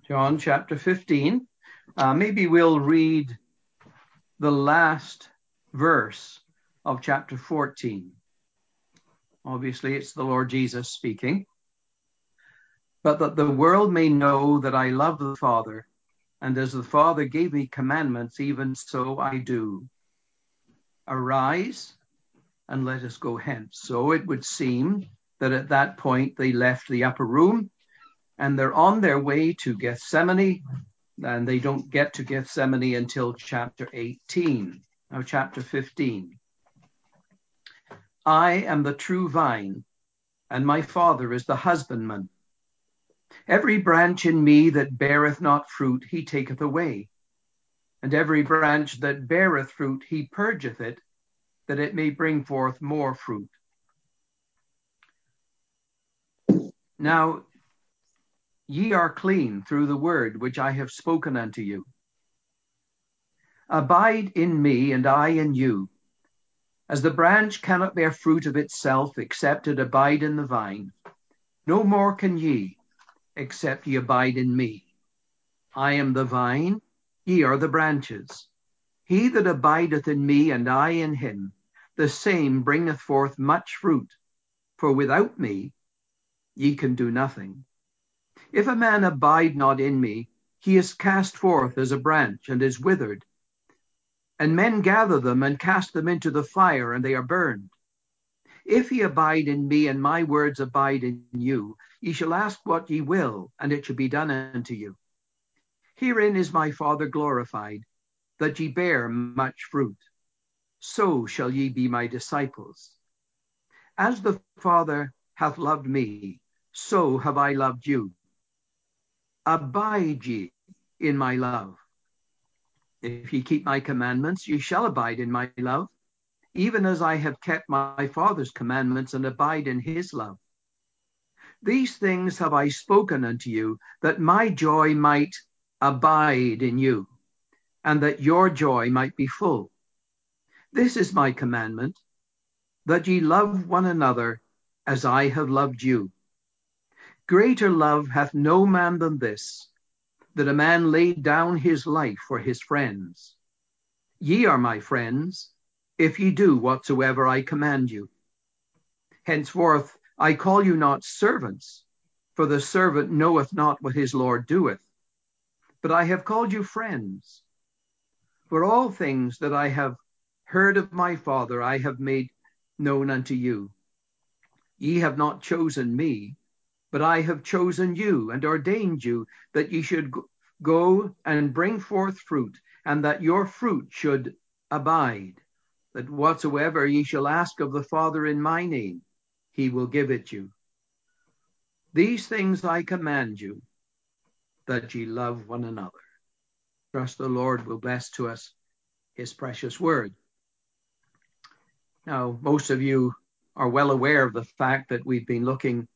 John chapter 15. Maybe we'll read the last verse of chapter 14. Obviously, it's the Lord Jesus speaking. But that the world may know that I love the Father, and as the Father gave me commandments, even so I do. Arise and let us go hence. So it would seem that at that point they left the upper room and they're on their way to Gethsemane, and they don't get to Gethsemane until chapter 18. Now, chapter 15. I am the true vine, and my Father is the husbandman. Every branch in me that beareth not fruit, he taketh away. And every branch that beareth fruit, he purgeth it, that it may bring forth more fruit. Now, ye are clean through the word which I have spoken unto you. Abide in me, and I in you. As the branch cannot bear fruit of itself, except it abide in the vine, no more can ye, except ye abide in me. I am the vine, ye are the branches. He that abideth in me, and I in him, the same bringeth forth much fruit. For without me ye can do nothing. If a man abide not in me, he is cast forth as a branch, and is withered. And men gather them, and cast them into the fire, and they are burned. If ye abide in me, and my words abide in you, ye shall ask what ye will, and it shall be done unto you. Herein is my Father glorified, that ye bear much fruit. So shall ye be my disciples. As the Father hath loved me, so have I loved you. Abide ye in my love. If ye keep my commandments, ye shall abide in my love, even as I have kept my Father's commandments and abide in his love. These things have I spoken unto you, that my joy might abide in you, and that your joy might be full. This is my commandment, that ye love one another as I have loved you. Greater love hath no man than this, that a man lay down his life for his friends. Ye are my friends, if ye do whatsoever I command you. Henceforth I call you not servants, for the servant knoweth not what his Lord doeth. But I have called you friends. For all things that I have heard of my Father I have made known unto you. Ye have not chosen me, but I have chosen you and ordained you that ye should go and bring forth fruit, and that your fruit should abide, that whatsoever ye shall ask of the Father in my name, he will give it you. These things I command you, that ye love one another. Trust the Lord will bless to us his precious word. Now, most of you are well aware of the fact that we've been looking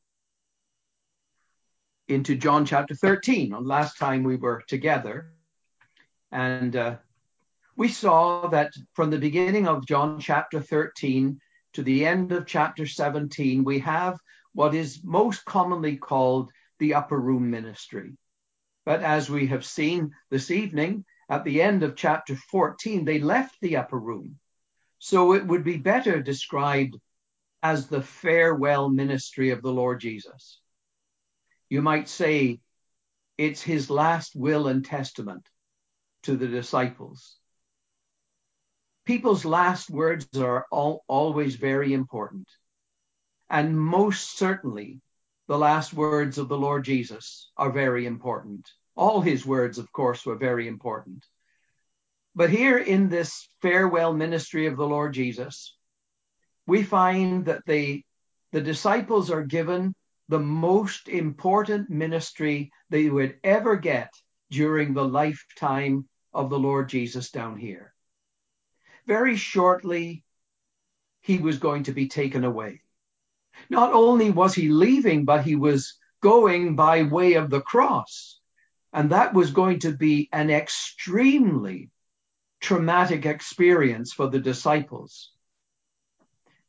into John chapter 13 on last time we were together. And we saw that from the beginning of John chapter 13 to the end of chapter 17, we have what is most commonly called the upper room ministry. But as we have seen this evening, at the end of chapter 14, they left the upper room. So it would be better described as the farewell ministry of the Lord Jesus. You might say it's his last will and testament to the disciples. People's last words are always very important. And most certainly, the last words of the Lord Jesus are very important. All his words, of course, were very important. But here in this farewell ministry of the Lord Jesus, we find that the disciples are given the most important ministry they would ever get during the lifetime of the Lord Jesus down here. Very shortly, he was going to be taken away. Not only was he leaving, but he was going by way of the cross. And that was going to be an extremely traumatic experience for the disciples.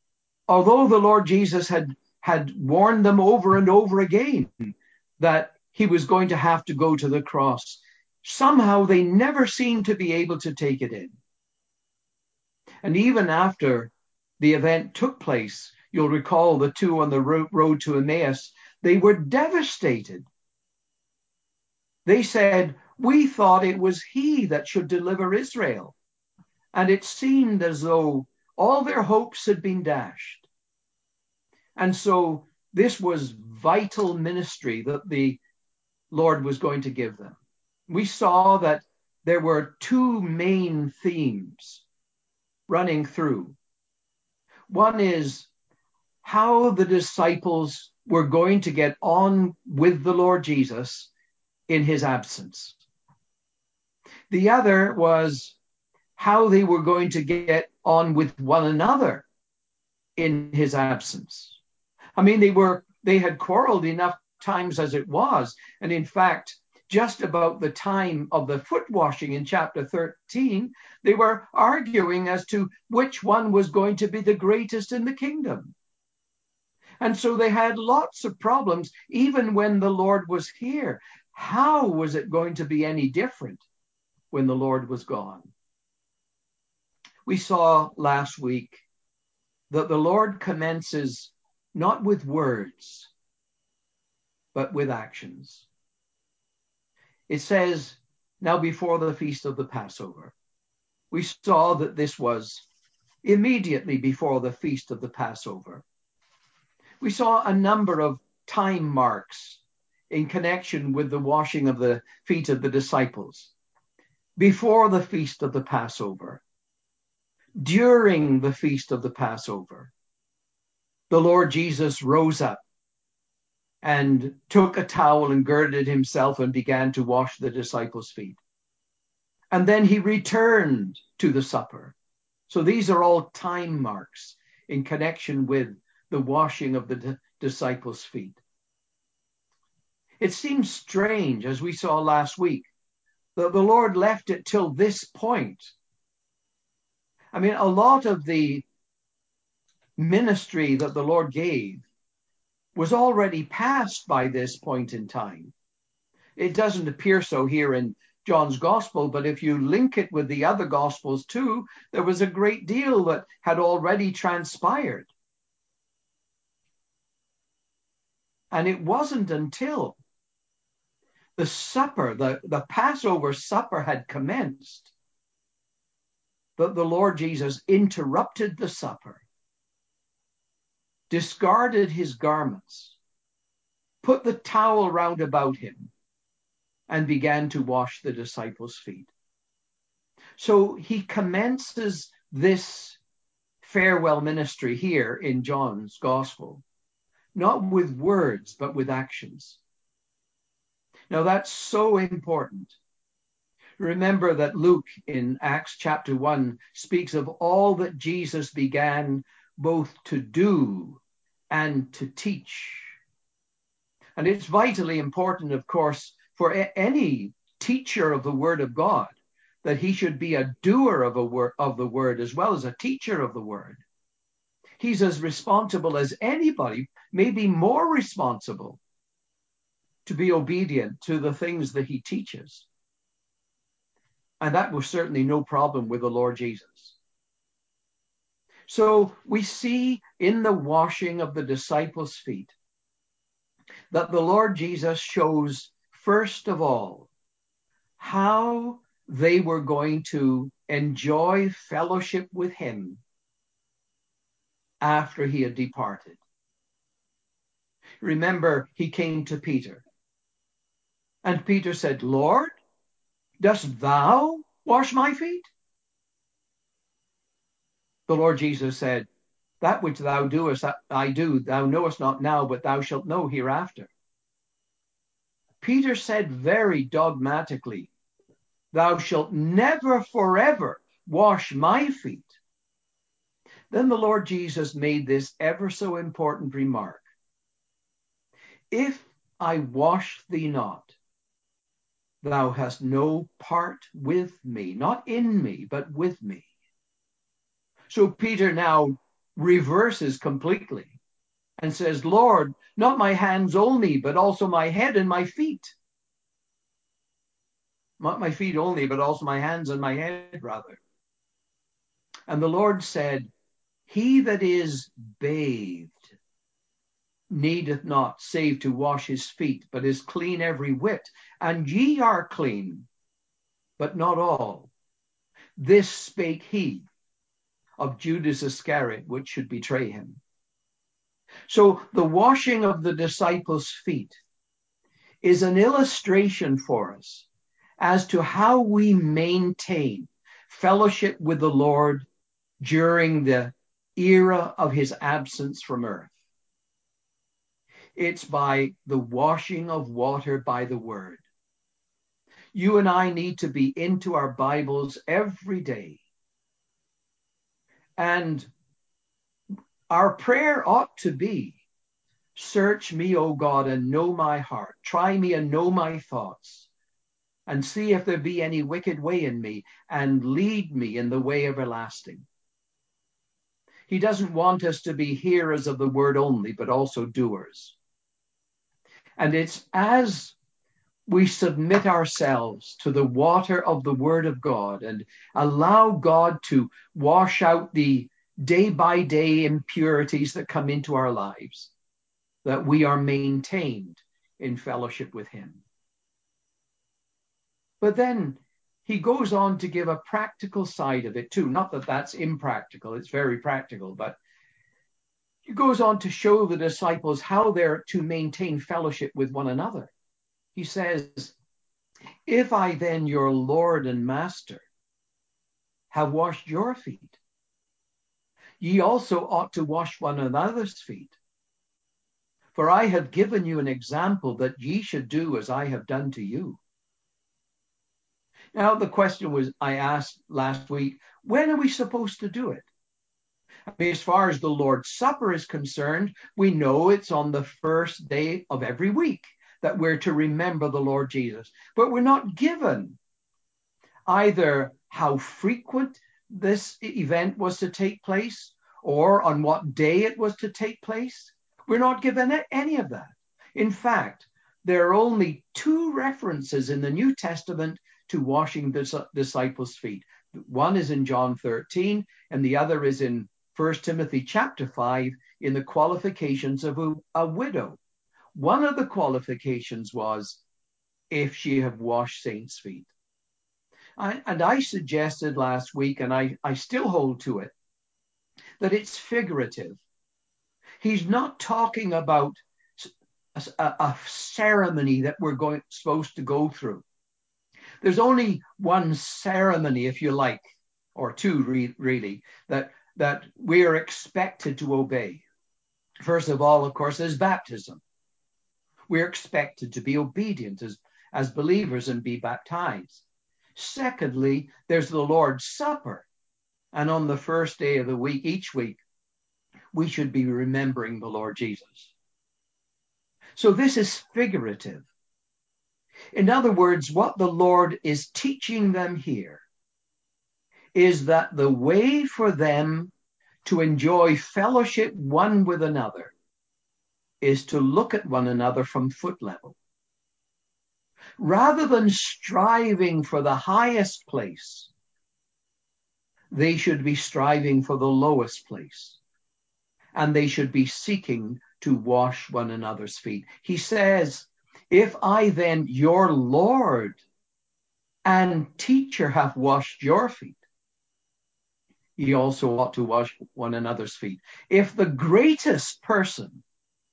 Although the Lord Jesus had warned them over and over again that he was going to have to go to the cross, somehow they never seemed to be able to take it in. And even after the event took place, you'll recall the two on the road to Emmaus, they were devastated. They said, "We thought it was he that should deliver Israel." And it seemed as though all their hopes had been dashed. And so this was vital ministry that the Lord was going to give them. We saw that there were two main themes running through. One is how the disciples were going to get on with the Lord Jesus in his absence. The other was how they were going to get on with one another in his absence. I mean, they had quarreled enough times as it was. And in fact, just about the time of the foot washing in chapter 13, they were arguing as to which one was going to be the greatest in the kingdom. And so they had lots of problems, even when the Lord was here. How was it going to be any different when the Lord was gone? We saw last week that the Lord commences not with words, but with actions. It says, now before the feast of the Passover. We saw that this was immediately before the feast of the Passover. We saw a number of time marks in connection with the washing of the feet of the disciples. Before the feast of the Passover, during the feast of the Passover, the Lord Jesus rose up and took a towel and girded himself and began to wash the disciples' feet. And then he returned to the supper. So these are all time marks in connection with the washing of the disciples' feet. It seems strange, as we saw last week, that the Lord left it till this point. I mean, a lot of the ministry that the Lord gave was already past by this point in time. It doesn't appear so here in John's gospel, but if you link it with the other gospels too, there was a great deal that had already transpired. And it wasn't until the supper, the Passover supper had commenced, that the Lord Jesus interrupted the supper, discarded his garments, put the towel round about him, and began to wash the disciples' feet. So he commences this farewell ministry here in John's gospel, not with words, but with actions. Now that's so important. Remember that Luke in Acts chapter 1 speaks of all that Jesus began both to do and to teach. And it's vitally important, of course, for any teacher of the Word of God, that he should be a doer of the Word as well as a teacher of the Word. He's as responsible as anybody, maybe more responsible, to be obedient to the things that he teaches. And that was certainly no problem with the Lord Jesus. So we see in the washing of the disciples' feet that the Lord Jesus shows, first of all, how they were going to enjoy fellowship with him after he had departed. Remember, he came to Peter. And Peter said, "Lord, dost thou wash my feet?" The Lord Jesus said, "That which thou doest, I do. Thou knowest not now, but thou shalt know hereafter." Peter said very dogmatically, "Thou shalt never forever wash my feet." Then the Lord Jesus made this ever so important remark. "If I wash thee not, thou hast no part with me," not in me, but with me. So Peter now reverses completely and says, Lord, not my hands only, but also my head and my feet. Not my feet only, but also my hands and my head, rather. And the Lord said, he that is bathed needeth not save to wash his feet, but is clean every whit. And ye are clean, but not all. This spake he of Judas Iscariot, which should betray him. So the washing of the disciples' feet is an illustration for us as to how we maintain fellowship with the Lord during the era of his absence from earth. It's by the washing of water by the word. You and I need to be into our Bibles every day. And our prayer ought to be, search me, O God, and know my heart. Try me and know my thoughts. And see if there be any wicked way in me, and lead me in the way everlasting. He doesn't want us to be hearers of the word only, but also doers. And it's as we submit ourselves to the water of the word of God and allow God to wash out the day-by-day impurities that come into our lives, that we are maintained in fellowship with him. But then he goes on to give a practical side of it too. Not that that's impractical, it's very practical, but he goes on to show the disciples how they're to maintain fellowship with one another. He says, if I then, your Lord and Master, have washed your feet, ye also ought to wash one another's feet. For I have given you an example that ye should do as I have done to you. Now, the question was, I asked last week, when are we supposed to do it? I mean, as far as the Lord's Supper is concerned, we know it's on the first day of every week that we're to remember the Lord Jesus. But we're not given either how frequent this event was to take place or on what day it was to take place. We're not given any of that. In fact, there are only 2 references in the New Testament to washing the disciples' feet. One is in John 13, and the other is in 1 Timothy chapter 5 in the qualifications of a widow. One of the qualifications was if she have washed saints' feet. And I suggested last week, and I still hold to it, that it's figurative. He's not talking about a ceremony that we're supposed to go through. There's only one ceremony, if you like, or 2 really, that we are expected to obey. First of all, of course, is baptism. We're expected to be obedient as believers and be baptized. Secondly, there's the Lord's Supper. And on the first day of the week, each week, we should be remembering the Lord Jesus. So this is figurative. In other words, what the Lord is teaching them here is that the way for them to enjoy fellowship one with another is to look at one another from foot level. Rather than striving for the highest place, they should be striving for the lowest place. And they should be seeking to wash one another's feet. He says, if I then, your Lord and teacher, have washed your feet, ye also ought to wash one another's feet. If the greatest person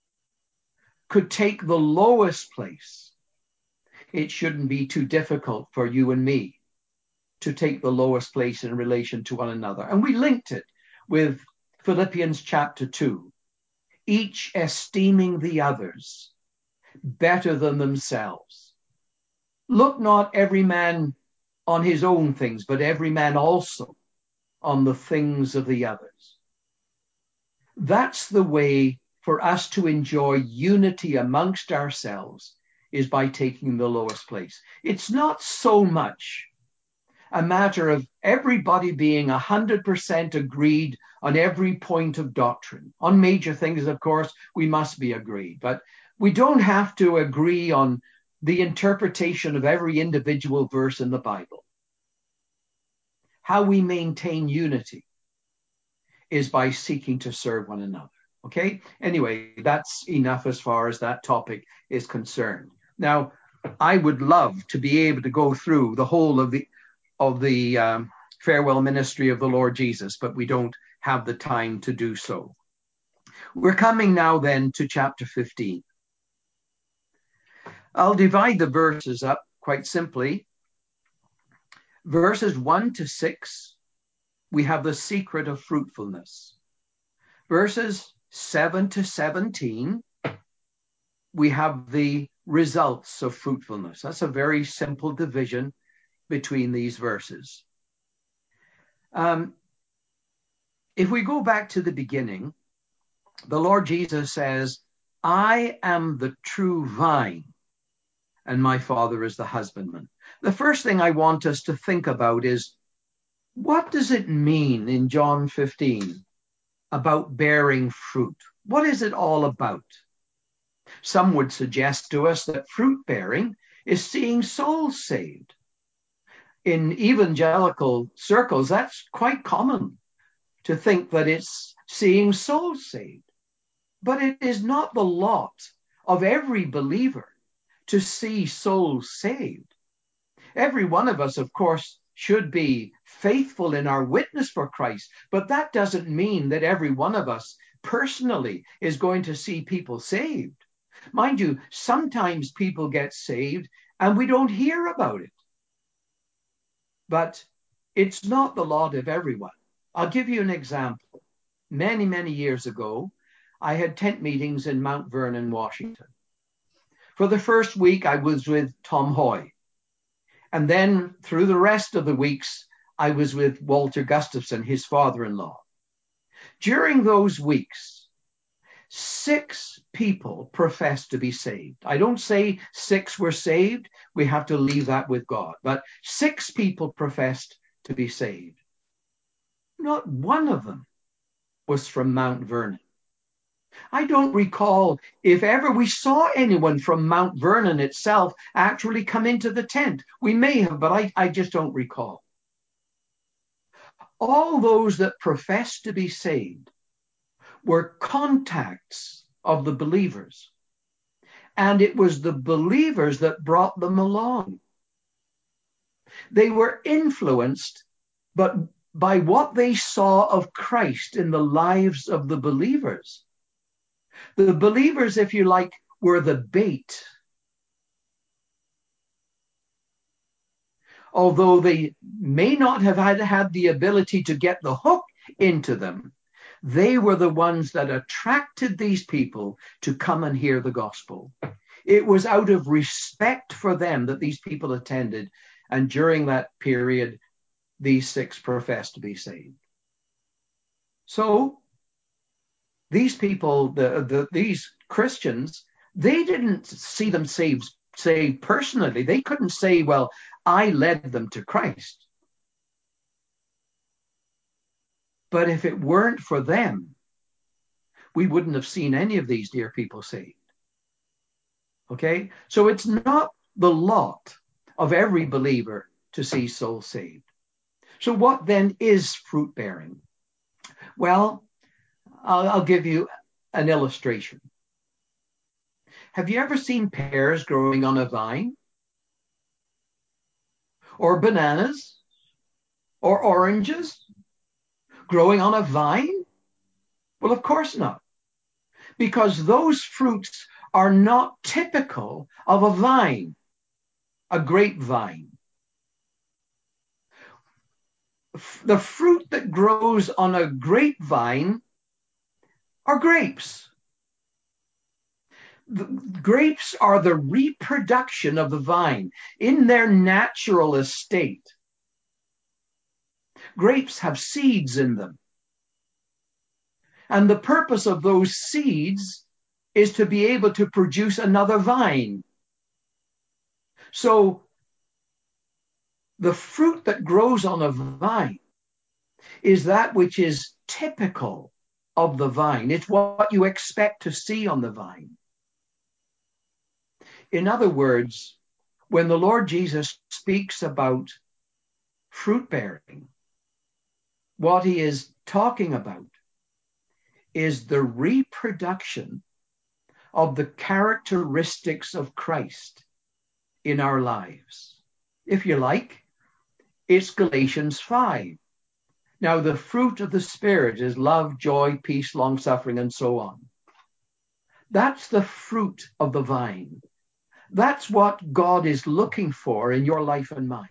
could take the lowest place, it shouldn't be too difficult for you and me to take the lowest place in relation to one another. And we linked it with Philippians chapter 2, each esteeming the others better than themselves. Look not every man on his own things, but every man also on the things of the others. That's the way for us to enjoy unity amongst ourselves, is by taking the lowest place. It's not so much a matter of everybody being 100% agreed on every point of doctrine. On major things, of course, we must be agreed, but we don't have to agree on the interpretation of every individual verse in the Bible. How we maintain unity is by seeking to serve one another. Okay? Anyway, that's enough as far as that topic is concerned. Now, I would love to be able to go through the whole of the farewell ministry of the Lord Jesus, but we don't have the time to do so. We're coming now then to chapter 15. I'll divide the verses up quite simply. Verses 1 to 6, we have the secret of fruitfulness. Verses 7 to 17, we have the results of fruitfulness. That's a very simple division between these verses. If we go back to the beginning, the Lord Jesus says, I am the true vine, and my Father is the husbandman. The first thing I want us to think about is, what does it mean in John 15 about bearing fruit? What is it all about? Some would suggest to us that fruit bearing is seeing souls saved. In evangelical circles, that's quite common to think that it's seeing souls saved. But it is not the lot of every believer to see souls saved. Every one of us, of course, should be faithful in our witness for Christ, but that doesn't mean that every one of us personally is going to see people saved. Mind you, sometimes people get saved and we don't hear about it. But it's not the lot of everyone. I'll give you an example. Many, many years ago, I had tent meetings in Mount Vernon, Washington. For the first week, I was with Tom Hoy. And then through the rest of the weeks, I was with Walter Gustafson, his father-in-law. During those weeks, 6 people professed to be saved. I don't say 6 were saved. We have to leave that with God. But 6 people professed to be saved. Not one of them was from Mount Vernon. I don't recall if ever we saw anyone from Mount Vernon itself actually come into the tent. We may have, but I just don't recall. All those that professed to be saved were contacts of the believers. And it was the believers that brought them along. They were influenced, but by what they saw of Christ in the lives of the believers. The believers, if you like, were the bait. Although they may not have had the ability to get the hook into them, they were the ones that attracted these people to come and hear the gospel. It was out of respect for them that these people attended, and during that period, these 6 professed to be saved. So these people, these Christians, they didn't see them saved personally. They couldn't say, well, I led them to Christ. But if it weren't for them, we wouldn't have seen any of these dear people saved. Okay? So it's not the lot of every believer to see souls saved. So what then is fruit bearing? Well, I'll give you an illustration. Have you ever seen pears growing on a vine? Or bananas? Or oranges growing on a vine? Well, of course not. Because those fruits are not typical of a vine, a grapevine. The fruit that grows on a grapevine are grapes. The grapes are the reproduction of the vine in their natural estate. Grapes have seeds in them. And the purpose of those seeds is to be able to produce another vine. So The fruit that grows on a vine is that which is typical of the vine. It's what you expect to see on the vine. In other words, when the Lord Jesus speaks about fruit bearing, what he is talking about is the reproduction of the characteristics of Christ in our lives. If you like, it's Galatians 5. Now, the fruit of the Spirit is love, joy, peace, long-suffering, and so on. That's the fruit of the vine. That's what God is looking for in your life and mine.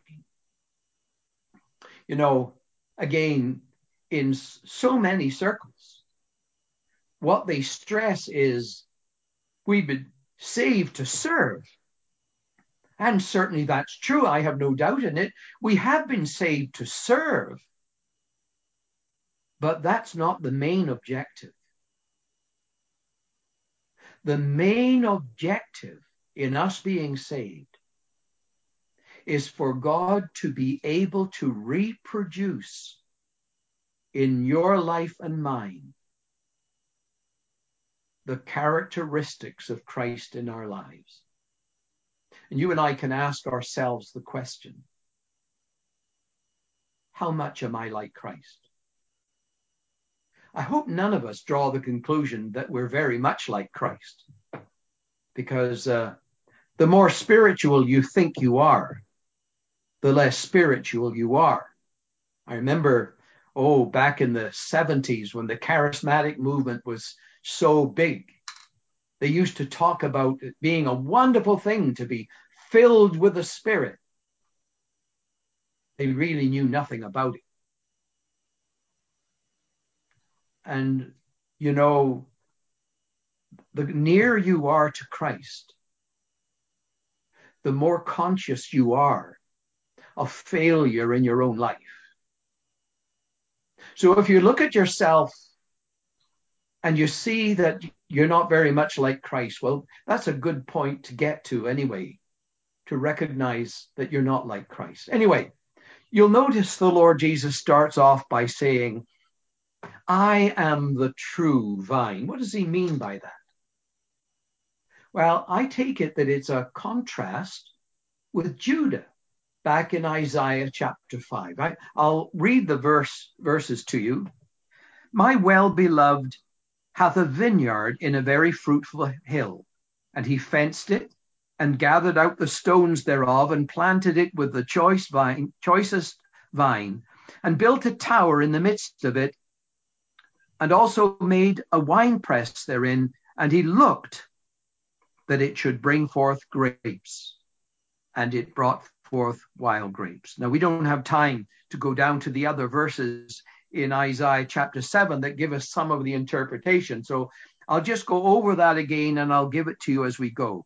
You know, again, in so many circles, what they stress is we've been saved to serve. And certainly that's true. I have no doubt in it. We have been saved to serve. But that's not the main objective. The main objective in us being saved is for God to be able to reproduce in your life and mine the characteristics of Christ in our lives. And you and I can ask ourselves the question, how much am I like Christ? I hope none of us draw the conclusion that we're very much like Christ, because the more spiritual you think you are, the less spiritual you are. I remember, back in the 70s when the charismatic movement was so big, they used to talk about it being a wonderful thing to be filled with the Spirit. They really knew nothing about it. And, you know, the nearer you are to Christ, the more conscious you are of failure in your own life. So if you look at yourself and you see that you're not very much like Christ, well, that's a good point to get to anyway, to recognize that you're not like Christ. Anyway, you'll notice the Lord Jesus starts off by saying, I am the true vine. What does he mean by that? Well, I take it that it's a contrast with Judah back in Isaiah chapter 5. I'll read the verses to you. My well-beloved hath a vineyard in a very fruitful hill, and he fenced it, and gathered out the stones thereof, and planted it with the choicest vine, and built a tower in the midst of it, and also made a winepress therein, and he looked that it should bring forth grapes, and it brought forth wild grapes. Now, we don't have time to go down to the other verses in Isaiah chapter 7 that give us some of the interpretation. So I'll just go over that again, and I'll give it to you as we go.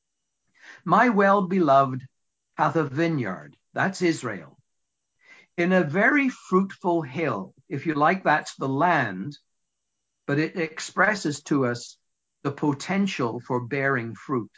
My well-beloved hath a vineyard, that's Israel, in a very fruitful hill. If you like, that's the land, but it expresses to us the potential for bearing fruit.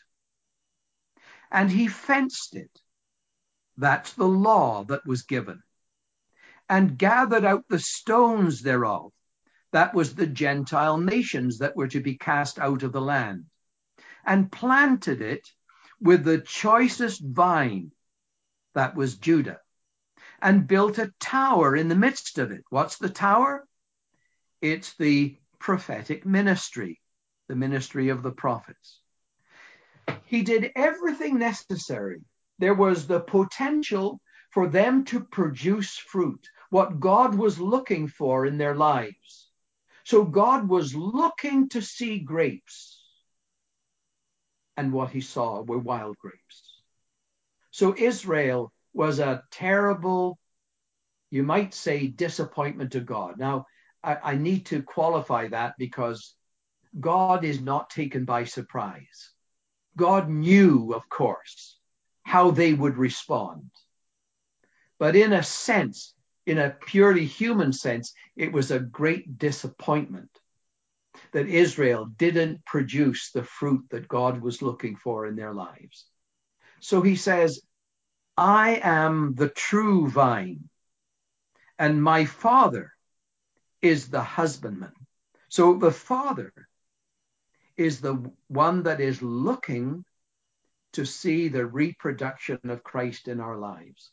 And he fenced it. That's the law that was given. And gathered out the stones thereof. That was the Gentile nations that were to be cast out of the land. And planted it with the choicest vine. That was Judah. And built a tower in the midst of it. What's the tower? It's the prophetic ministry, the ministry of the prophets. He did everything necessary. There was the potential for them to produce fruit, what God was looking for in their lives. So God was looking to see grapes, and what he saw were wild grapes. So Israel was a terrible, you might say, disappointment to God. Now, I need to qualify that, because God is not taken by surprise. God knew, of course, how they would respond. But in a sense, in a purely human sense, it was a great disappointment that Israel didn't produce the fruit that God was looking for in their lives. So he says, I am the true vine, and my Father is the husbandman. So the Father is the one that is looking to see the reproduction of Christ in our lives.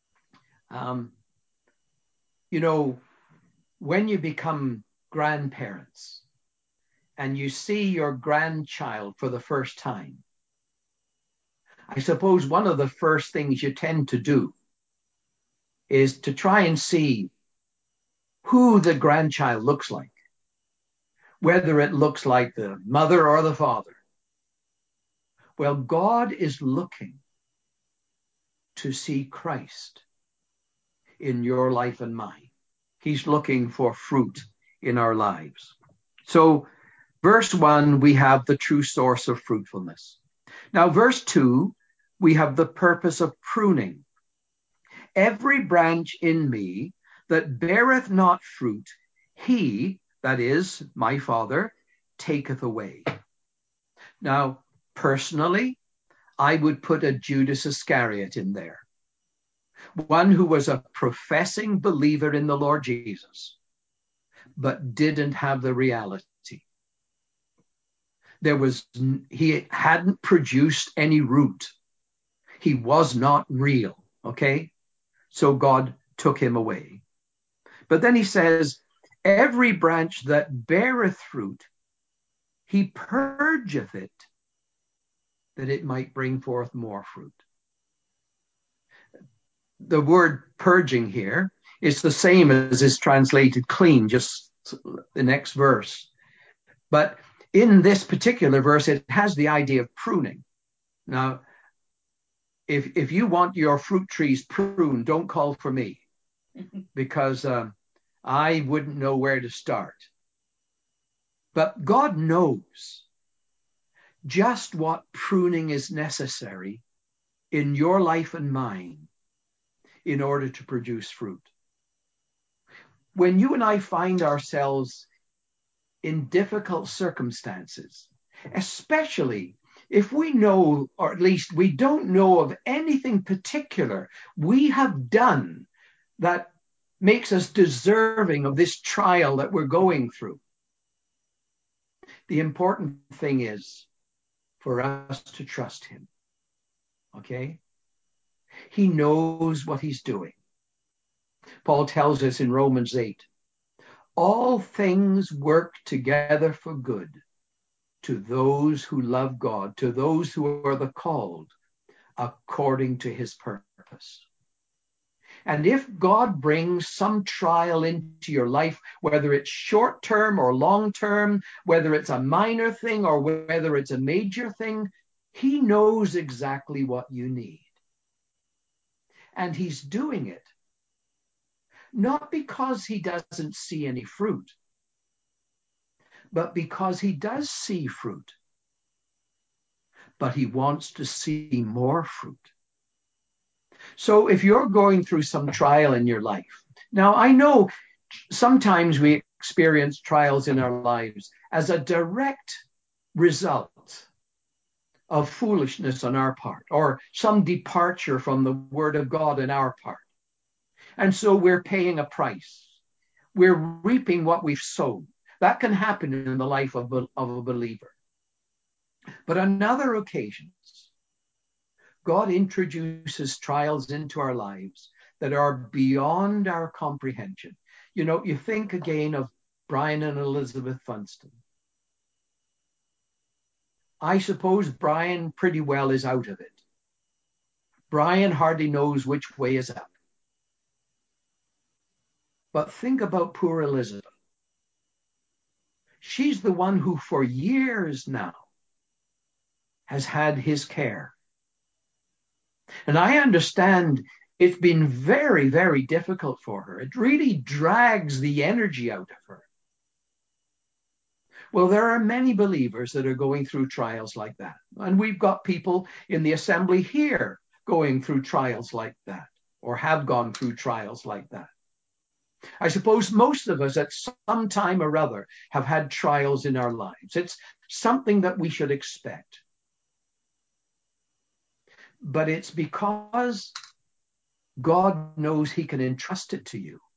You know, when you become grandparents and you see your grandchild for the first time, I suppose one of the first things you tend to do is to try and see who the grandchild looks like, whether it looks like the mother or the father. Well, God is looking to see Christ in your life and mine. He's looking for fruit in our lives. So, verse 1, we have the true source of fruitfulness. Now, verse 2, we have the purpose of pruning. Every branch in me that beareth not fruit, he, that is, my Father, taketh away. Now, personally, I would put a Judas Iscariot in there. One who was a professing believer in the Lord Jesus, but didn't have the reality. He hadn't produced any root. He was not real, okay? So God took him away. But then he says, every branch that beareth fruit, he purgeth it, that it might bring forth more fruit. The word purging here is the same as is translated clean, just the next verse. But in this particular verse, it has the idea of pruning. Now, if you want your fruit trees pruned, don't call for me, because I wouldn't know where to start. But God knows just what pruning is necessary in your life and mine in order to produce fruit. When you and I find ourselves in difficult circumstances, especially if we know, or at least we don't know of anything particular we have done that makes us deserving of this trial that we're going through, the important thing is for us to trust him, okay? He knows what he's doing. Paul tells us in Romans 8, all things work together for good to those who love God, to those who are the called according to his purpose. And if God brings some trial into your life, whether it's short term or long term, whether it's a minor thing or whether it's a major thing, he knows exactly what you need. And he's doing it not because he doesn't see any fruit, but because he does see fruit, but he wants to see more fruit. So if you're going through some trial in your life, now I know sometimes we experience trials in our lives as a direct result of foolishness on our part or some departure from the word of God on our part. And so we're paying a price. We're reaping what we've sown. That can happen in the life of a believer. But on other occasions, God introduces trials into our lives that are beyond our comprehension. You know, you think again of Brian and Elizabeth Funston. I suppose Brian pretty well is out of it. Brian hardly knows which way is up. But think about poor Elizabeth. She's the one who for years now has had his care. And I understand it's been very, very difficult for her. It really drags the energy out of her. Well, there are many believers that are going through trials like that. And we've got people in the assembly here going through trials like that, or have gone through trials like that. I suppose most of us at some time or other have had trials in our lives. It's something that we should expect. But it's because God knows he can entrust it to you.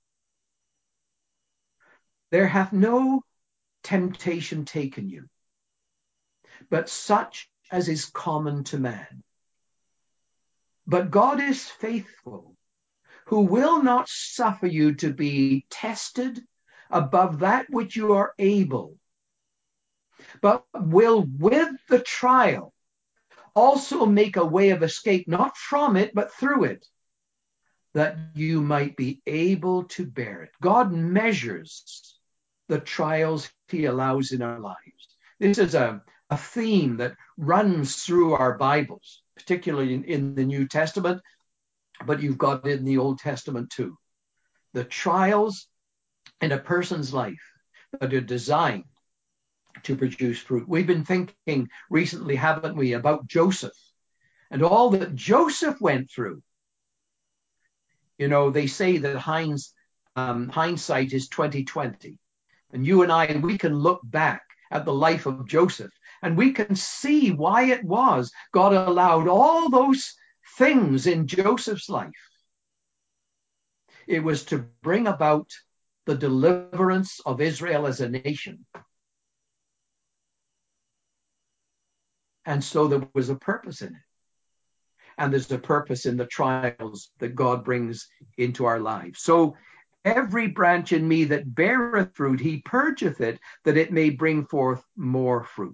There hath no temptation taken you, but such as is common to man. But God is faithful, who will not suffer you to be tested above that which you are able, but will with the trial also make a way of escape, not from it, but through it, that you might be able to bear it. God measures the trials he allows in our lives. This is a theme that runs through our Bibles, particularly in the New Testament, but you've got it in the Old Testament too. The trials in a person's life that are designed to produce fruit. We've been thinking recently, haven't we, about Joseph and all that Joseph went through. You know, they say that hindsight is 20/20. And you and I, we can look back at the life of Joseph and we can see why it was God allowed all those things in Joseph's life. It was to bring about the deliverance of Israel as a nation. And so there was a purpose in it. And there's a purpose in the trials that God brings into our lives. So every branch in me that beareth fruit, he purgeth it, that it may bring forth more fruit.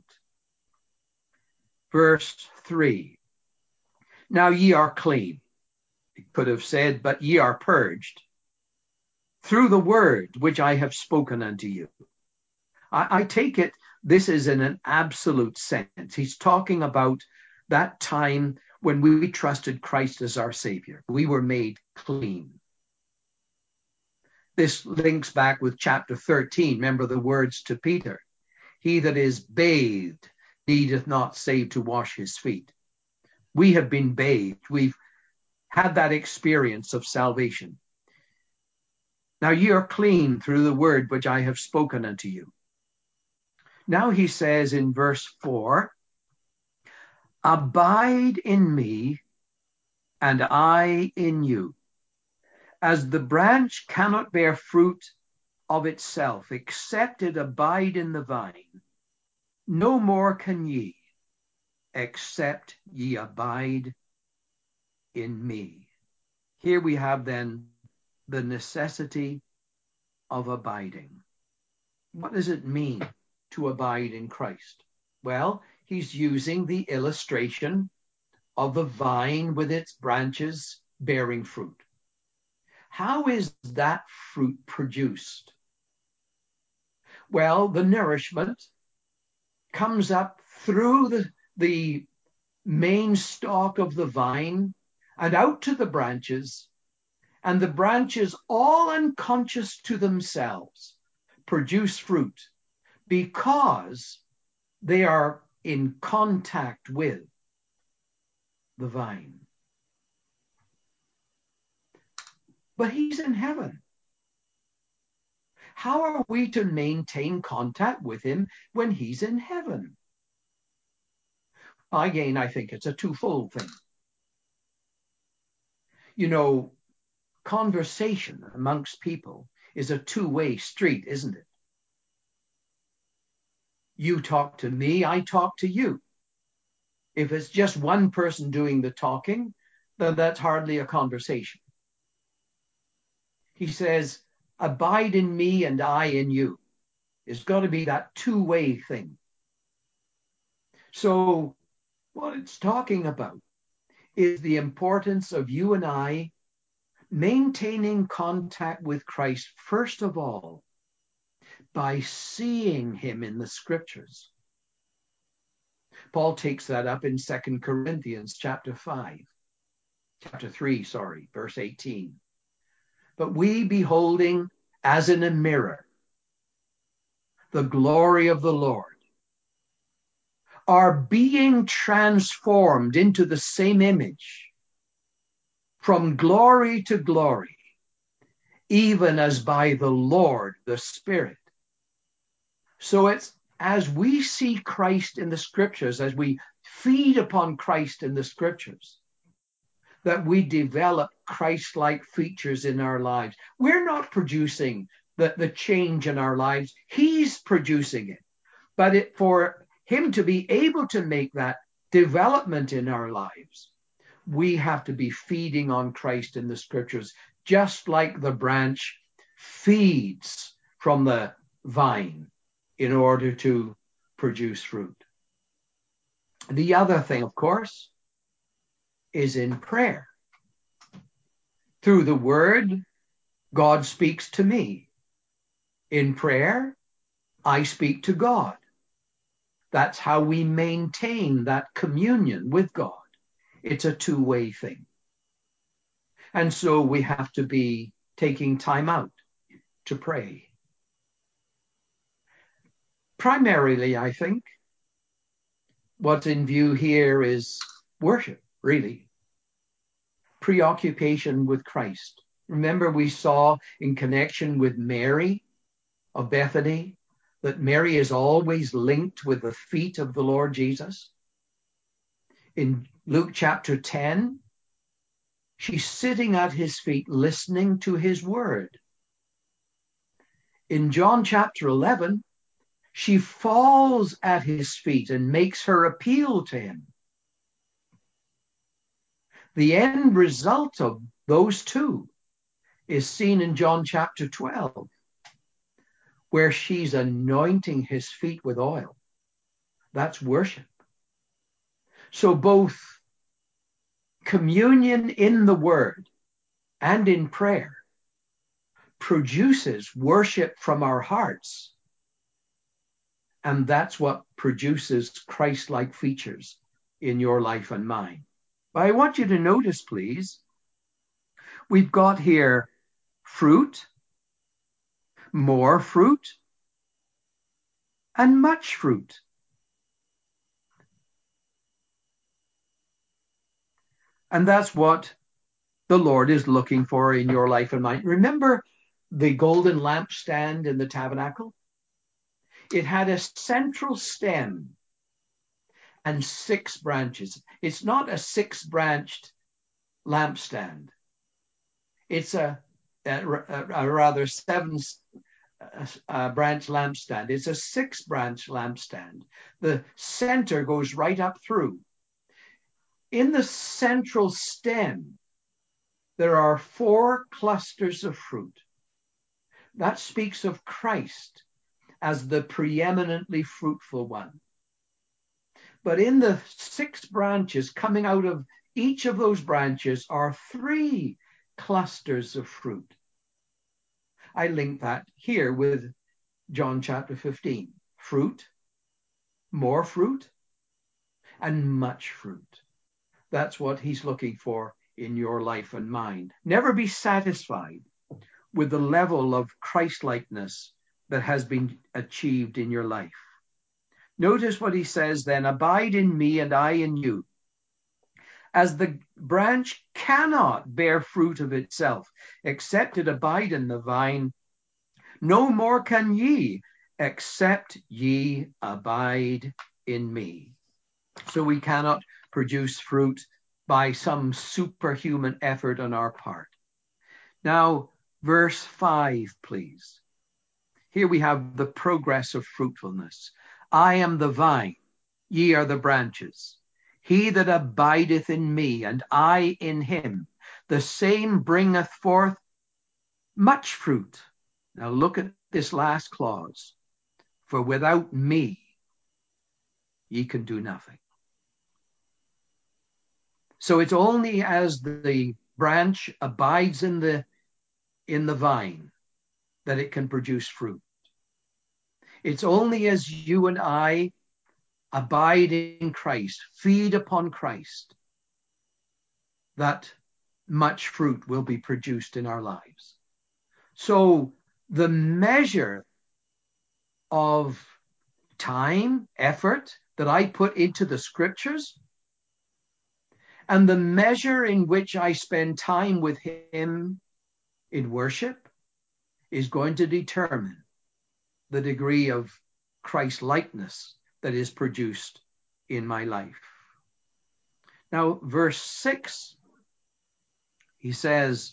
Verse 3. Now ye are clean. He could have said, but ye are purged through the word which I have spoken unto you. I take it this is in an absolute sense. He's talking about that time when we trusted Christ as our Savior. We were made clean. This links back with chapter 13. Remember the words to Peter. He that is bathed needeth not save to wash his feet. We have been bathed. We've had that experience of salvation. Now ye are clean through the word which I have spoken unto you. Now he says in verse 4, abide in me, and I in you. As the branch cannot bear fruit of itself, except it abide in the vine, no more can ye, except ye abide in me. Here we have then the necessity of abiding. What does it mean to abide in Christ? Well, he's using the illustration of the vine with its branches bearing fruit. How is that fruit produced? Well, the nourishment comes up through the main stalk of the vine and out to the branches, and the branches, all unconscious to themselves, produce fruit because they are in contact with the vine. But he's in heaven. How are we to maintain contact with him when he's in heaven? Again, I think it's a twofold thing. You know, conversation amongst people is a two-way street, isn't it? You talk to me, I talk to you. If it's just one person doing the talking, then that's hardly a conversation. He says, abide in me and I in you. It's got to be that two-way thing. So what it's talking about is the importance of you and I maintaining contact with Christ, first of all, by seeing him in the scriptures. Paul takes that up in 2 Corinthians chapter 3, verse 18. But we beholding as in a mirror the glory of the Lord, are being transformed into the same image from glory to glory, even as by the Lord, the Spirit. So it's as we see Christ in the scriptures, as we feed upon Christ in the scriptures, that we develop Christ-like features in our lives. We're not producing the change in our lives. He's producing it. But for him to be able to make that development in our lives, we have to be feeding on Christ in the scriptures, just like the branch feeds from the vine in order to produce fruit. The other thing, of course, is in prayer. Through the word, God speaks to me. In prayer, I speak to God. That's how we maintain that communion with God. It's a two-way thing. And so we have to be taking time out to pray. Primarily, I think, what's in view here is worship, really. Preoccupation with Christ. Remember, we saw in connection with Mary of Bethany that Mary is always linked with the feet of the Lord Jesus. In Luke chapter 10, she's sitting at his feet listening to his word. In John chapter 11, she falls at his feet and makes her appeal to him. The end result of those two is seen in John chapter 12, where she's anointing his feet with oil. That's worship. So both communion in the word and in prayer produces worship from our hearts. And that's what produces Christ-like features in your life and mine. But I want you to notice, please, we've got here fruit, more fruit, and much fruit. And that's what the Lord is looking for in your life and mine. Remember the golden lampstand in the tabernacle? It had a central stem and 6 branches. It's not a 6-branched lampstand. It's a rather 7 branch lampstand. It's a 6-branch lampstand. The center goes right up through. In the central stem, there are 4 clusters of fruit. That speaks of Christ as the preeminently fruitful one. But in the 6 branches, coming out of each of those branches are 3 clusters of fruit. I link that here with John chapter 15. Fruit, more fruit, and much fruit. That's what he's looking for in your life and mine. Never be satisfied with the level of Christ-likeness that has been achieved in your life. Notice what he says then, abide in me and I in you. As the branch cannot bear fruit of itself, except it abide in the vine, no more can ye, except ye abide in me. So we cannot produce fruit by some superhuman effort on our part. Now, verse 5, please. Here we have the progress of fruitfulness. I am the vine, ye are the branches. He that abideth in me, and I in him, the same bringeth forth much fruit. Now look at this last clause. For without me, ye can do nothing. So it's only as the branch abides in the vine that it can produce fruit. It's only as you and I abide in Christ, feed upon Christ, that much fruit will be produced in our lives. So the measure of time, effort that I put into the scriptures, and the measure in which I spend time with him in worship is going to determine the degree of Christ-likeness that is produced in my life. Now, verse 6 He says,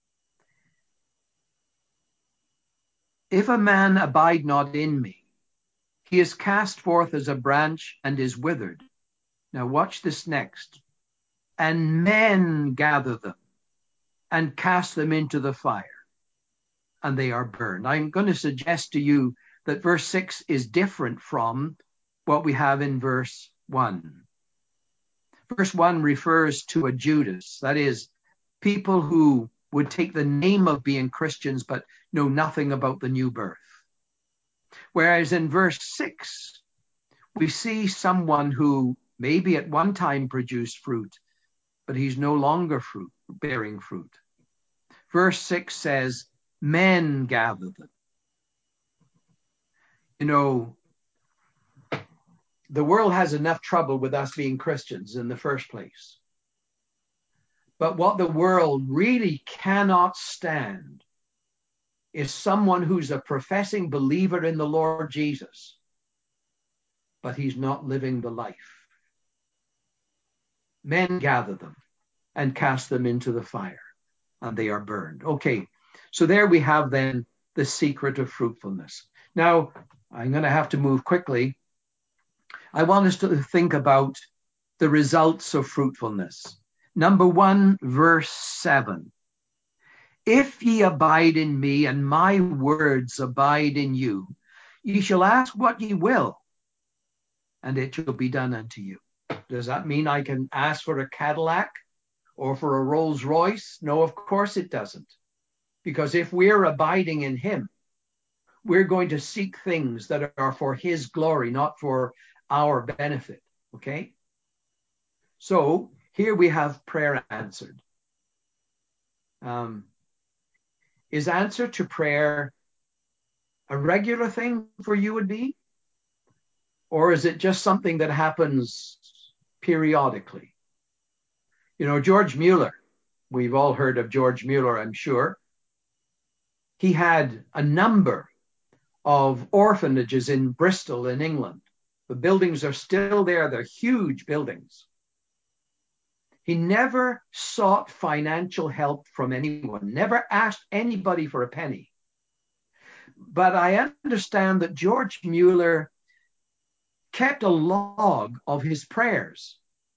if a man abide not in me, he is cast forth as a branch and is withered. Now watch this next. And men gather them and cast them into the fire, and they are burned. I'm going to suggest to you that verse 6 is different from what we have in verse 1. Verse 1 refers to a Judas, that is, people who would take the name of being Christians but know nothing about the new birth. Whereas in verse 6, we see someone who maybe at one time produced fruit, but he's no longer bearing fruit. Verse 6 says, men gather them. You know, the world has enough trouble with us being Christians in the first place. But what the world really cannot stand is someone who's a professing believer in the Lord Jesus, but he's not living the life. Men gather them and cast them into the fire, and they are burned. Okay, so there we have then the secret of fruitfulness. Now, I'm going to have to move quickly. I want us to think about the results of fruitfulness. Number 1, verse 7. If ye abide in me, and my words abide in you, ye shall ask what ye will, and it shall be done unto you. Does that mean I can ask for a Cadillac or for a Rolls Royce? No, of course it doesn't. Because if we're abiding in him, we're going to seek things that are for his glory, not for our benefit. Okay? So here we have prayer answered. Is answer to prayer a regular thing for you and me? Or is it just something that happens periodically? You know, George Mueller, we've all heard of George Mueller, I'm sure. He had a number of orphanages in Bristol in England. The buildings are still there. They're huge buildings. He never sought financial help from anyone, never asked anybody for a penny. But I understand that George Mueller kept a log of his prayers.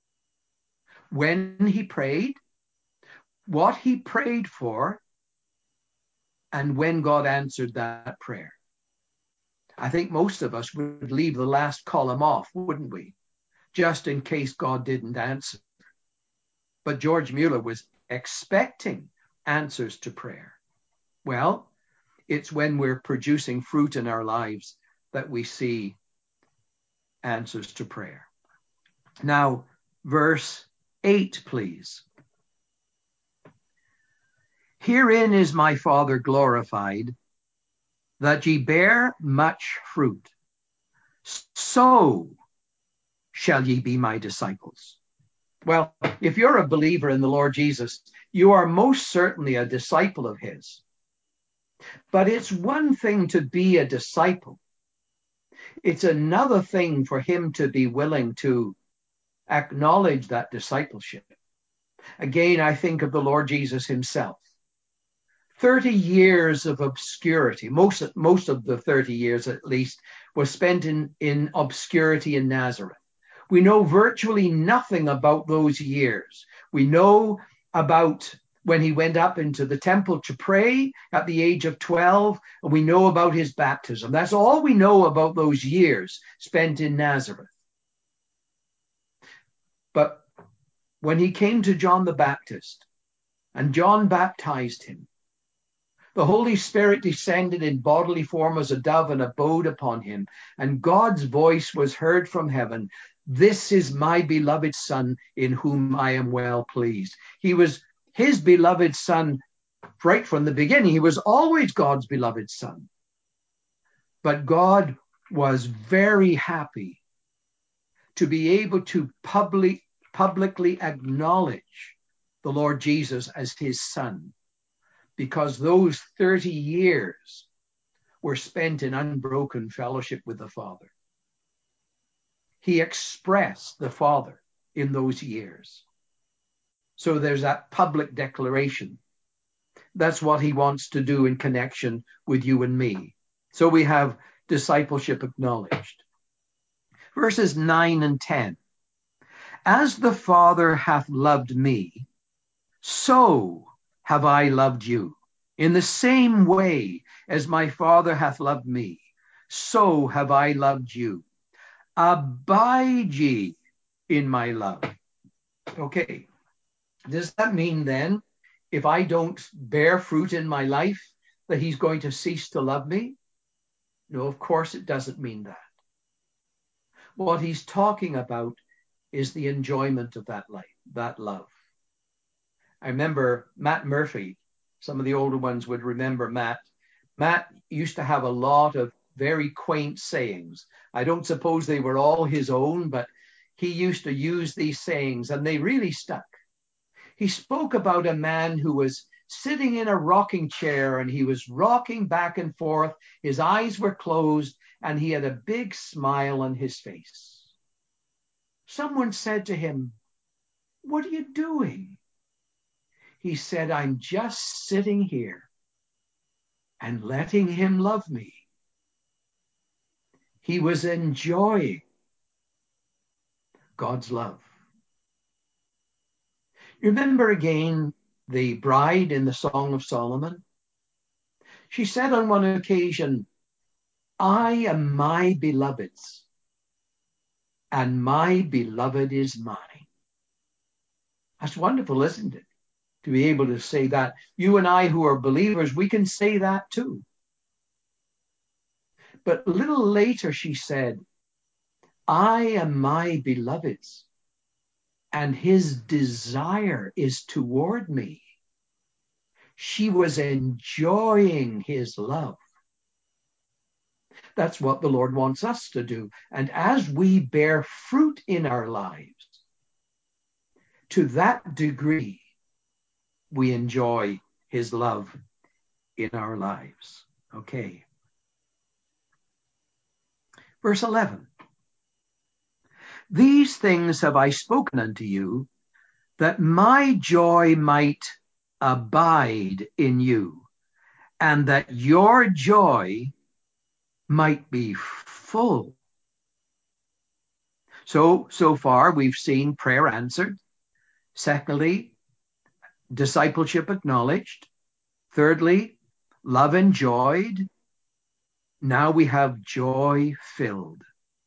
When he prayed, what he prayed for, and when God answered that prayer. I think most of us would leave the last column off, wouldn't we? Just in case God didn't answer. But George Mueller was expecting answers to prayer. Well, it's when we're producing fruit in our lives that we see answers to prayer. Now, verse 8, please. Herein is my Father glorified, that ye bear much fruit. So shall ye be my disciples. Well, if you're a believer in the Lord Jesus, you are most certainly a disciple of his. But it's one thing to be a disciple. It's another thing for him to be willing to acknowledge that discipleship. Again, I think of the Lord Jesus himself. 30 years of obscurity, most of the 30 years at least, was spent in obscurity in Nazareth. We know virtually nothing about those years. We know about when he went up into the temple to pray at the age of 12, and we know about his baptism. That's all we know about those years spent in Nazareth. But when he came to John the Baptist, and John baptized him, the Holy Spirit descended in bodily form as a dove and abode upon him, and God's voice was heard from heaven. This is my beloved Son, in whom I am well pleased. He was his beloved Son right from the beginning. He was always God's beloved Son. But God was very happy to be able to publicly acknowledge the Lord Jesus as his Son, because those 30 years were spent in unbroken fellowship with the Father. He expressed the Father in those years. So there's that public declaration. That's what he wants to do in connection with you and me. So we have discipleship acknowledged. Verses 9 and 10. As the Father hath loved me, so have I loved you. In the same way as my Father hath loved me, so have I loved you. Abide ye in my love. Okay. Does that mean then, if I don't bear fruit in my life, that he's going to cease to love me? No, of course it doesn't mean that. What he's talking about is the enjoyment of that life, that love. I remember Matt Murphy. Some of the older ones would remember Matt. Matt used to have a lot of very quaint sayings. I don't suppose they were all his own, but he used to use these sayings and they really stuck. He spoke about a man who was sitting in a rocking chair and he was rocking back and forth. His eyes were closed and he had a big smile on his face. Someone said to him, "What are you doing?" He said, "I'm just sitting here and letting him love me." He was enjoying God's love. You remember again the bride in the Song of Solomon? She said on one occasion, "I am my beloved's, and my beloved is mine." That's wonderful, isn't it? To be able to say that. You and I who are believers, we can say that too. But a little later she said, "I am my beloved's, and his desire is toward me." She was enjoying his love. That's what the Lord wants us to do. And as we bear fruit in our lives, to that degree, we enjoy his love in our lives. Okay. Verse 11. These things have I spoken unto you, that my joy might abide in you, and that your joy might be full. So far we've seen prayer answered. Secondly, discipleship acknowledged. Thirdly, love enjoyed. Now we have joy filled.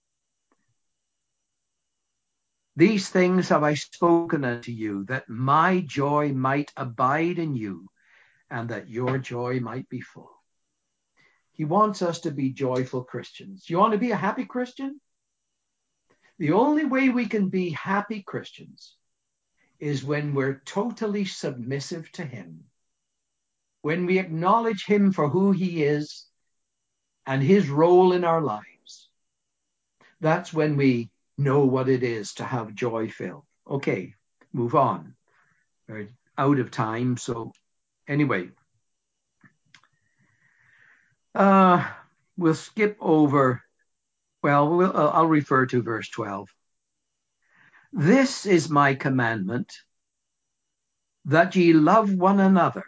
These things have I spoken unto you, that my joy might abide in you, and that your joy might be full. He wants us to be joyful Christians. You want to be a happy Christian? The only way we can be happy Christians is when we're totally submissive to him, when we acknowledge him for who he is and his role in our lives. That's when we know what it is to have joy filled. Okay, move on. We're out of time, so anyway. We'll skip over. I'll refer to verse 12. This is my commandment, that ye love one another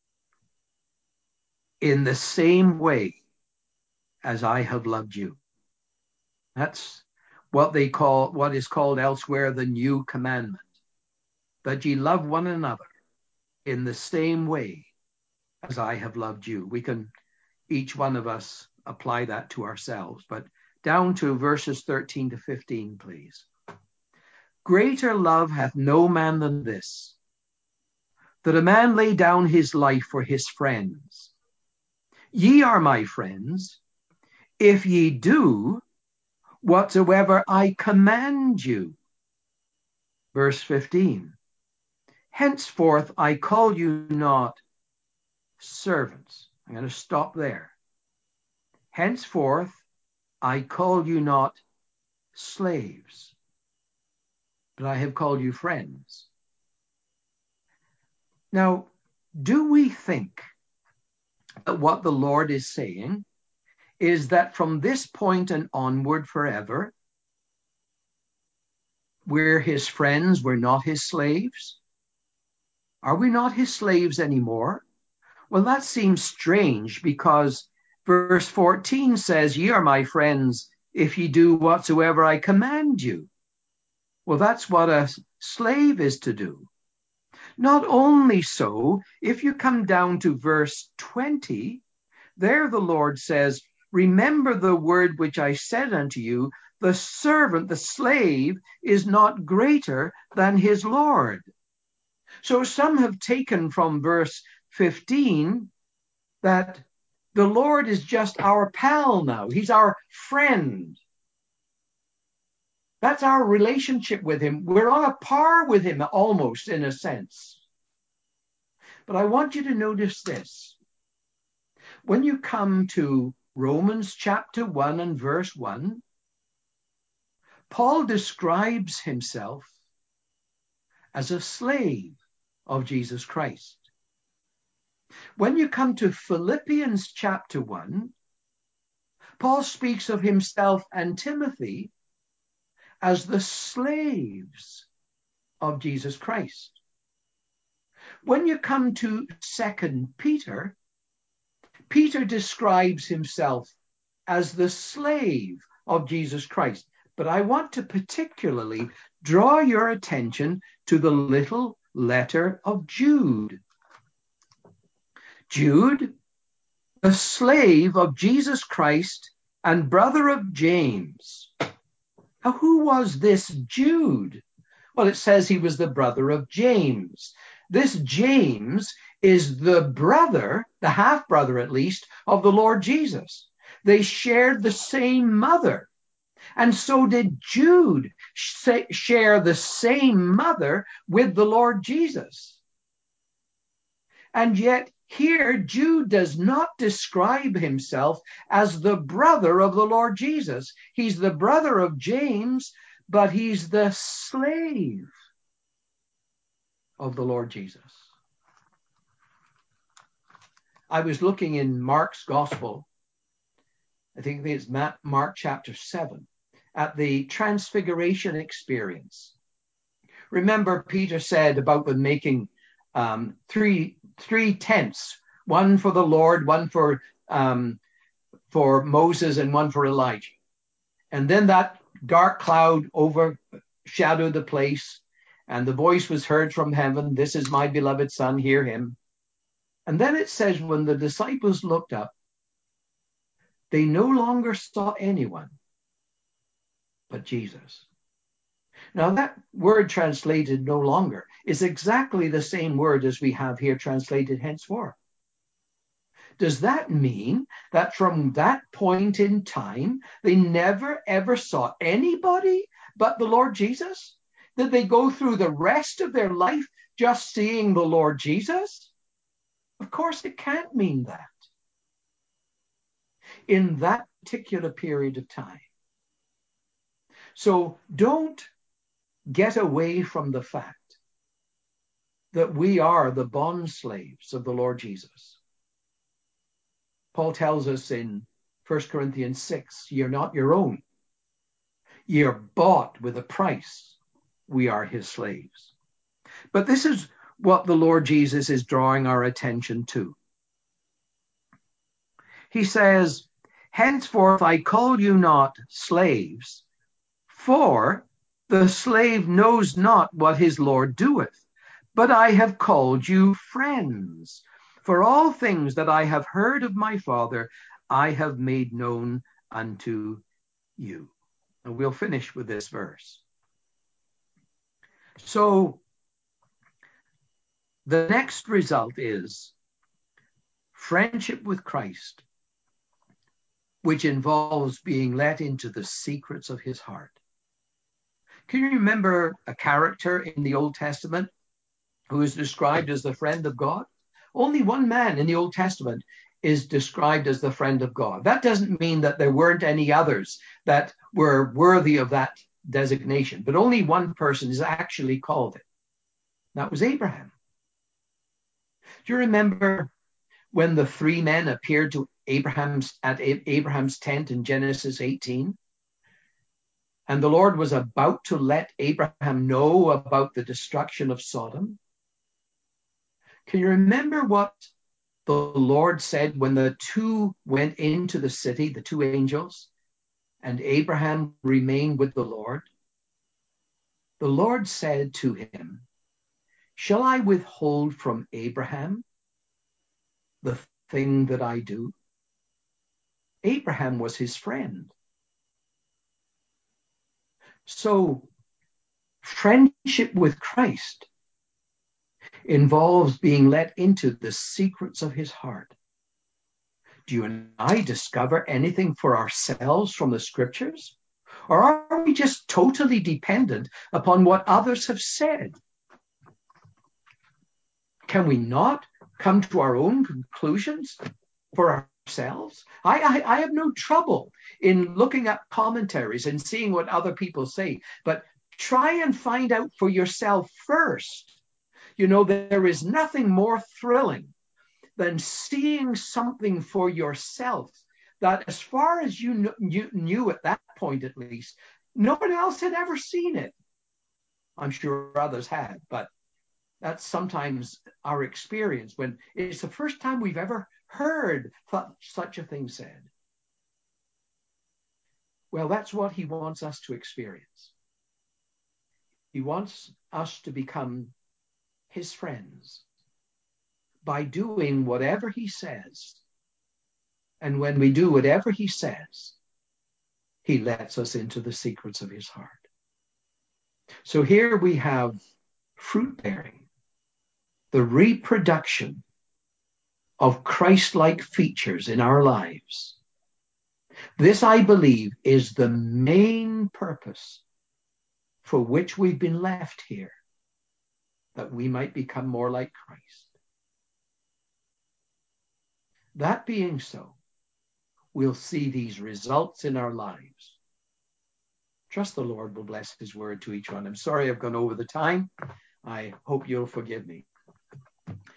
in the same way as I have loved you. That's what is called elsewhere the new commandment, that ye love one another in the same way as I have loved you. We can, each one of us, apply that to ourselves. But down to verses 13 to 15, please. Greater love hath no man than this, that a man lay down his life for his friends. Ye are my friends, if ye do whatsoever I command you. Verse 15. Henceforth I call you not servants. I'm going to stop there. Henceforth I call you not slaves, but I have called you friends. Now, do we think that what the Lord is saying is that from this point and onward forever, we're his friends, we're not his slaves? Are we not his slaves anymore? Well, that seems strange because verse 14 says, ye are my friends if ye do whatsoever I command you. Well, that's what a slave is to do. Not only so, if you come down to verse 20, there the Lord says, remember the word which I said unto you, the servant, the slave, is not greater than his Lord. So some have taken from verse 15 that the Lord is just our pal now. He's our friend. That's our relationship with him. We're on a par with him almost, in a sense. But I want you to notice this. When you come to Romans chapter 1 and verse 1, Paul describes himself as a slave of Jesus Christ. When you come to Philippians chapter 1, Paul speaks of himself and Timothy as the slaves of Jesus Christ. When you come to 2 Peter, Peter describes himself as the slave of Jesus Christ. But I want to particularly draw your attention to the little letter of Jude. Jude, the slave of Jesus Christ and brother of James. Now, who was this Jude? Well, it says he was the brother of James. This James is the brother, the half-brother at least, of the Lord Jesus. They shared the same mother. And so did Jude share the same mother with the Lord Jesus. And yet here Jude does not describe himself as the brother of the Lord Jesus. He's the brother of James, but he's the slave of the Lord Jesus. I was looking in Mark's gospel, I think it's Mark chapter 7, at the transfiguration experience. Remember, Peter said about them making three tents, one for the Lord, one for Moses, and one for Elijah. And then that dark cloud overshadowed the place, and the voice was heard from heaven, this is my beloved son, hear him. And then it says, when the disciples looked up, they no longer saw anyone but Jesus. Now that word translated no longer is exactly the same word as we have here translated henceforth. Does that mean that from that point in time, they never ever saw anybody but the Lord Jesus? Did they go through the rest of their life just seeing the Lord Jesus? Of course, it can't mean that. In that particular period of time. So don't get away from the fact that we are the bond slaves of the Lord Jesus. Paul tells us in 1 Corinthians 6, you're not your own. You're bought with a price. We are his slaves. But this is what the Lord Jesus is drawing our attention to. He says, henceforth I call you not slaves, for the slave knows not what his Lord doeth, but I have called you friends. For all things that I have heard of my Father, I have made known unto you. And we'll finish with this verse. So the next result is friendship with Christ, which involves being let into the secrets of his heart. Can you remember a character in the Old Testament who is described as the friend of God? Only one man in the Old Testament is described as the friend of God. That doesn't mean that there weren't any others that were worthy of that designation, but only one person is actually called it. That was Abraham. Do you remember when the three men appeared to at Abraham's tent in Genesis 18? And the Lord was about to let Abraham know about the destruction of Sodom. Can you remember what the Lord said when the two went into the city, the two angels, and Abraham remained with the Lord? The Lord said to him, "Shall I withhold from Abraham the thing that I do?" Abraham was his friend. So friendship with Christ involves being let into the secrets of his heart. Do you and I discover anything for ourselves from the scriptures? Or are we just totally dependent upon what others have said? Can we not come to our own conclusions for ourselves? I have no trouble in looking at commentaries and seeing what other people say, but try and find out for yourself first. You know, there is nothing more thrilling than seeing something for yourself that, as far as you knew at that point at least, no one else had ever seen it. I'm sure others had, but that's sometimes our experience when it's the first time we've ever heard such a thing said. Well, that's what he wants us to experience. He wants us to become his friends by doing whatever he says. And when we do whatever he says, he lets us into the secrets of his heart. So here we have fruit bearing, the reproduction of Christ-like features in our lives. This, I believe, is the main purpose for which we've been left here, that we might become more like Christ. That being so, we'll see these results in our lives. Trust the Lord will bless his word to each one. I'm sorry I've gone over the time. I hope you'll forgive me.